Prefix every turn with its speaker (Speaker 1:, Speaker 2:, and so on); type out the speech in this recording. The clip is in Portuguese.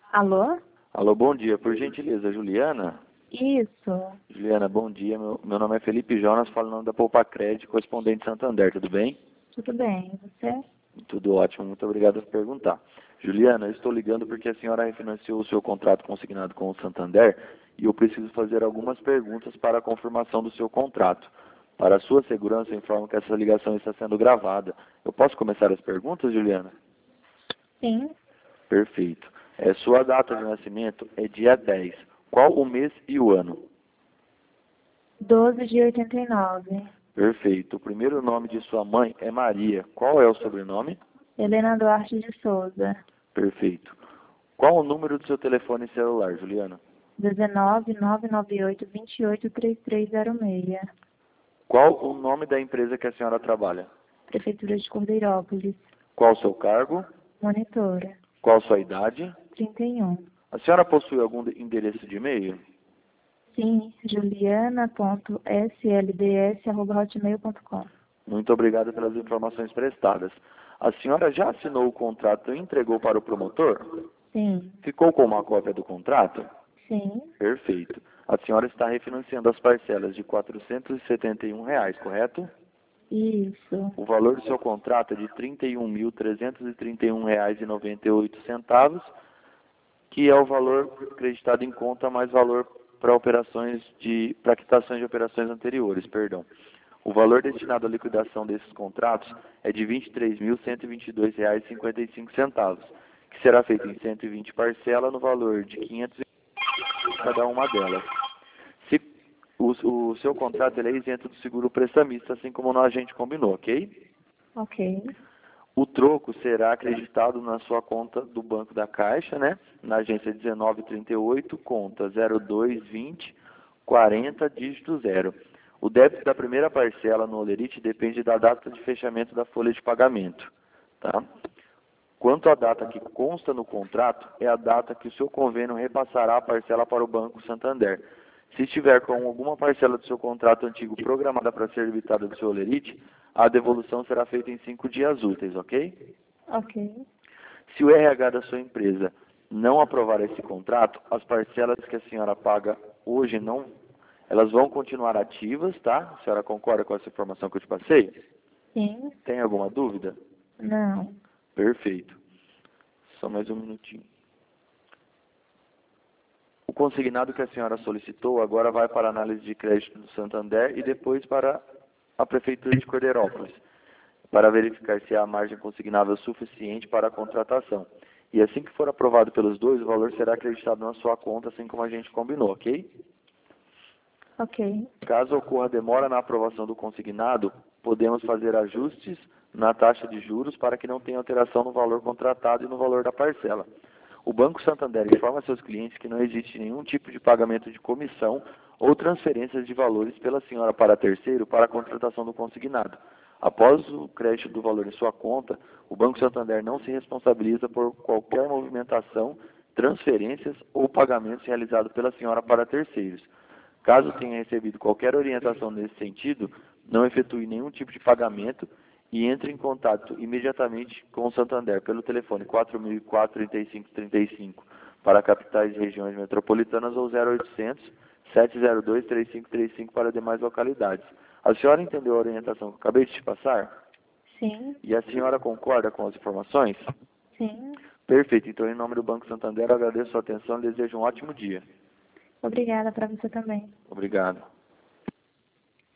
Speaker 1: Alô?
Speaker 2: Alô, bom dia. Por gentileza, Juliana?
Speaker 1: Isso.
Speaker 2: Juliana, bom dia. Meu nome é Felipe Jonas, falo em nome da Poupa Crédito, correspondente Santander, tudo bem?
Speaker 1: Tudo bem, e você?
Speaker 2: Tudo ótimo, muito obrigado por perguntar. Juliana, eu estou ligando porque a senhora refinanciou o seu contrato consignado com o Santander e eu preciso fazer algumas perguntas para a confirmação do seu contrato. Para a sua segurança, eu informo que essa ligação está sendo gravada. Eu posso começar as perguntas, Juliana?
Speaker 1: Sim.
Speaker 2: Perfeito. Sua data de nascimento é dia 10. Qual o mês e o ano?
Speaker 1: 12 de 89.
Speaker 2: Perfeito. O primeiro nome de sua mãe é Maria. Qual é o sobrenome?
Speaker 1: Helena Duarte de Souza.
Speaker 2: Perfeito. Qual o número do seu telefone celular, Juliana?
Speaker 1: 19 998 28 3306.
Speaker 2: Qual o nome da empresa que a senhora trabalha?
Speaker 1: Prefeitura de Cordeirópolis.
Speaker 2: Qual o seu cargo?
Speaker 1: Monitora.
Speaker 2: Qual sua idade?
Speaker 1: 31.
Speaker 2: A senhora possui algum endereço de e-mail?
Speaker 1: Sim, juliana.slds@hotmail.com.
Speaker 2: Muito obrigado pelas informações prestadas. A senhora já assinou o contrato e entregou para o promotor?
Speaker 1: Sim.
Speaker 2: Ficou com uma cópia do contrato?
Speaker 1: Sim.
Speaker 2: Perfeito. A senhora está refinanciando as parcelas de R$ 471, correto?
Speaker 1: Isso.
Speaker 2: O valor do seu contrato é de R$ 31.331,98, que é o valor acreditado em conta mais valor para quitações de operações anteriores, perdão. O valor destinado à liquidação desses contratos é de R$ 23.122,55, que será feito em 120 parcelas no valor de R$ 500 cada uma delas. Se o seu contrato ele é isento do seguro prestamista, assim como a gente combinou, ok?
Speaker 1: Ok.
Speaker 2: O troco será acreditado na sua conta do Banco da Caixa, né? Na agência 1938, conta 0220 40 dígito 0. O débito da primeira parcela no Olerite depende da data de fechamento da folha de pagamento, tá? Quanto à data que consta no contrato, é a data que o seu convênio repassará a parcela para o Banco Santander. Se estiver com alguma parcela do seu contrato antigo programada para ser debitada do seu Olerite, a devolução será feita em 5 dias úteis, ok?
Speaker 1: Ok.
Speaker 2: Se o RH da sua empresa não aprovar esse contrato, as parcelas que a senhora paga hoje elas vão continuar ativas, tá? A senhora concorda com essa informação que eu te passei?
Speaker 1: Sim.
Speaker 2: Tem alguma dúvida?
Speaker 1: Não.
Speaker 2: Perfeito. Só mais um minutinho. O consignado que a senhora solicitou agora vai para a análise de crédito do Santander e depois para a Prefeitura de Cordeirópolis, para verificar se há margem consignável suficiente para a contratação. E assim que for aprovado pelos dois, o valor será acreditado na sua conta, assim como a gente combinou, ok?
Speaker 1: Ok.
Speaker 2: Caso ocorra demora na aprovação do consignado, podemos fazer ajustes na taxa de juros para que não tenha alteração no valor contratado e no valor da parcela. O Banco Santander informa seus clientes que não existe nenhum tipo de pagamento de comissão ou transferências de valores pela senhora para terceiro para a contratação do consignado. Após o crédito do valor em sua conta, o Banco Santander não se responsabiliza por qualquer movimentação, transferências ou pagamentos realizados pela senhora para terceiros. Caso tenha recebido qualquer orientação nesse sentido, não efetue nenhum tipo de pagamento e entre em contato imediatamente com o Santander pelo telefone 4004-3535 para capitais e regiões metropolitanas ou 0800 702 3535 para demais localidades. A senhora entendeu a orientação que eu acabei de te passar?
Speaker 1: Sim.
Speaker 2: E a senhora concorda com as informações?
Speaker 1: Sim.
Speaker 2: Perfeito. Então, em nome do Banco Santander, eu agradeço a sua atenção e desejo um ótimo dia.
Speaker 1: Obrigada para você também.
Speaker 2: Obrigado.